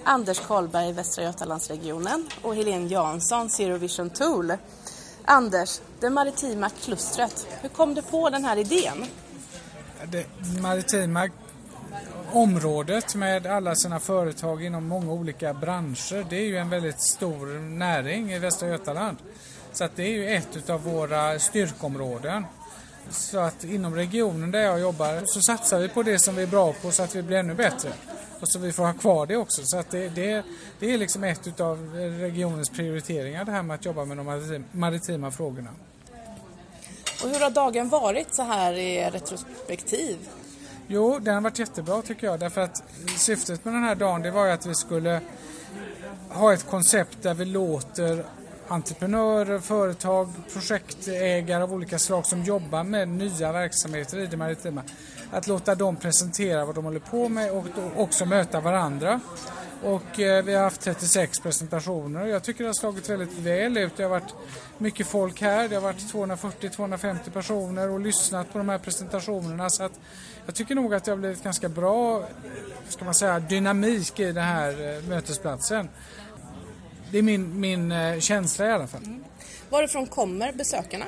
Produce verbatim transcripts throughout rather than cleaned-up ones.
Anders Karlberg, Västra Götalandsregionen och Helene Jansson, Zero Vision Tool. Anders, det maritima klustret, hur kom du på den här idén? Det maritima området med alla sina företag inom många olika branscher, det är ju en väldigt stor näring i Västra Götaland. Så att det är ju ett av våra styrkområden. Så att inom regionen där jag jobbar så satsar vi på det som vi är bra på så att vi blir ännu bättre. Och så vi får ha kvar det också. Så att det, det, det är liksom ett av regionens prioriteringar, det här med att jobba med de maritima, maritima frågorna. Och hur har dagen varit så här i retrospektiv? Jo, den har varit jättebra tycker jag. Därför att syftet med den här dagen, det var ju att vi skulle ha ett koncept där vi låter entreprenörer, företag, projektägare av olika slag som jobbar med nya verksamheter i det maritima, att låta dem presentera vad de håller på med och också möta varandra. Och eh, vi har haft trettiosex presentationer och jag tycker det har slagit väldigt väl ut. Det har varit mycket folk här, det har varit tvåhundrafyrtio till tvåhundrafemtio personer och lyssnat på de här presentationerna, så att jag tycker nog att det har blivit ganska bra, ska man säga, dynamik i den här eh, mötesplatsen. Det är min, min eh, känsla i alla fall. Mm. Varifrån kommer besökarna?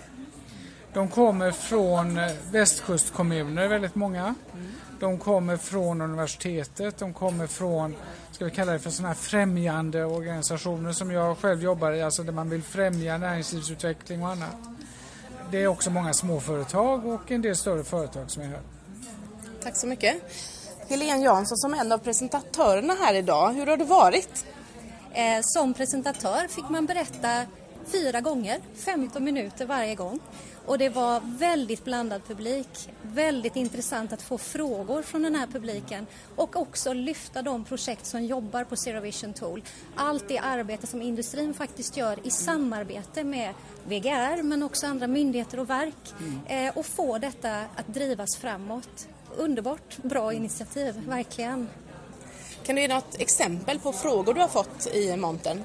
De kommer från eh, västkustkommuner, väldigt många. Mm. De kommer från universitetet, de kommer från, ska vi kalla det för sådana här främjande organisationer som jag själv jobbar i, alltså där man vill främja näringslivsutveckling och annat. Det är också många småföretag och en del större företag som är här. Tack så mycket. Helene Jansson, som en av presentatörerna här idag, hur har det varit? Eh, som presentatör fick man berätta fyra gånger, femton minuter varje gång. Och det var väldigt blandad publik. Väldigt intressant att få frågor från den här publiken. Och också lyfta de projekt som jobbar på Zero Vision Tool. Allt det arbete som industrin faktiskt gör i samarbete med V G R men också andra myndigheter och verk. Eh, och få detta att drivas framåt. Underbart, bra initiativ, verkligen. Kan du ge något exempel på frågor du har fått i montern?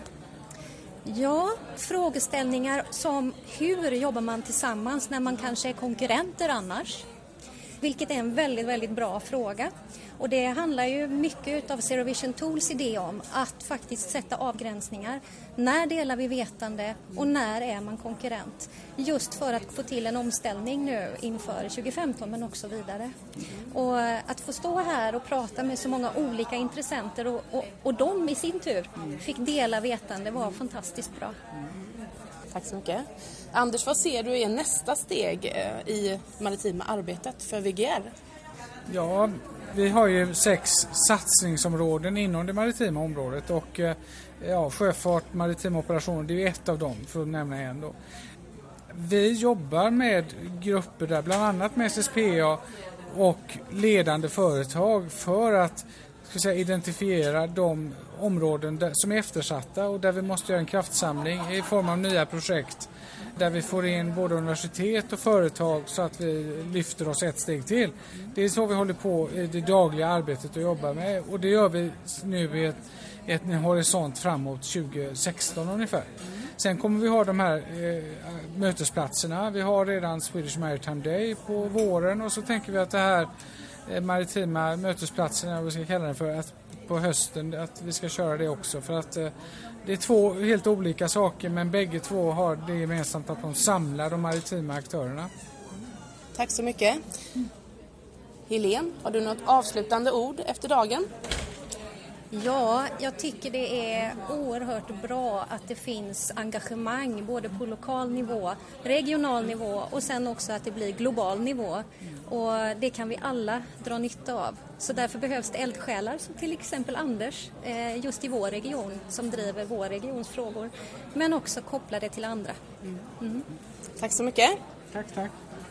Ja, frågeställningar som hur jobbar man tillsammans när man kanske är konkurrenter annars? Vilket är en väldigt, väldigt bra fråga. Och det handlar ju mycket av Zero Vision Tools idé om att faktiskt sätta avgränsningar. När delar vi vetande och när är man konkurrent? Just för att få till en omställning nu inför tjugo femton men också vidare. Och att få stå här och prata med så många olika intressenter och, och, och de i sin tur fick dela vetande var fantastiskt bra. Tack så mycket. Anders, vad ser du är nästa steg i maritima arbetet för V G R? Ja, vi har ju sex satsningsområden inom det maritima området och ja, sjöfart, maritima operationer, det är ju ett av dem för att nämna en då. Vi jobbar med grupper där, bland annat med S S P A och ledande företag för att ska säga, identifiera de områden där, som är eftersatta och där vi måste göra en kraftsamling i form av nya projekt där vi får in både universitet och företag så att vi lyfter oss ett steg till. Det är så vi håller på i det dagliga arbetet och jobbar med, och det gör vi nu i ett, ett, en horisont framåt tjugo sexton ungefär. Sen kommer vi ha de här eh, mötesplatserna. Vi har redan Swedish Maritime Day på våren och så tänker vi att det här eh, maritima mötesplatserna, vad vi ska kalla det för, att på hösten att vi ska köra det också, för att eh, det är två helt olika saker men bägge två har det gemensamt att de samlar de maritima aktörerna. Tack så mycket. Helene, har du något avslutande ord efter dagen? Ja, jag tycker det är oerhört bra att det finns engagemang både på lokal nivå, regional nivå och sen också att det blir global nivå. Och det kan vi alla dra nytta av. Så därför behövs det eldsjälar som till exempel Anders just i vår region som driver vår regions frågor. Men också koppla det till andra. Mm. Mm. Tack så mycket. Tack, tack.